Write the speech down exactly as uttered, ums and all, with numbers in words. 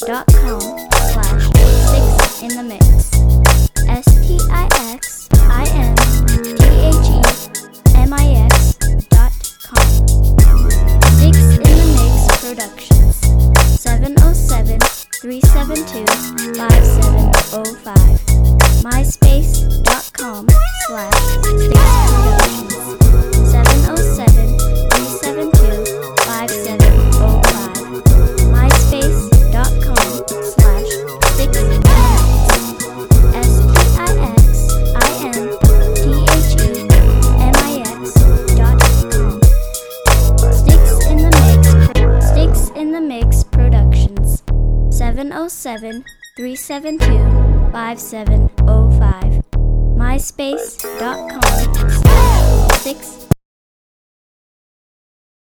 dot com slash six in the mix. S T I X I N T H E M I X dot com. Six in the Mix Productions. seven oh seven, three seven two, five seven oh five. MySpace dot com slash Sticks Productions. seven oh seven, three seven two, five seven oh five. MySpace dot com slash Sticks in the Mix. S T I X I N T H E M I X dot com. Sticks in the Mix Sticks in the Mix Productions. seven oh seven, three seven two, five seven oh five. MySpace dot com slash Sticks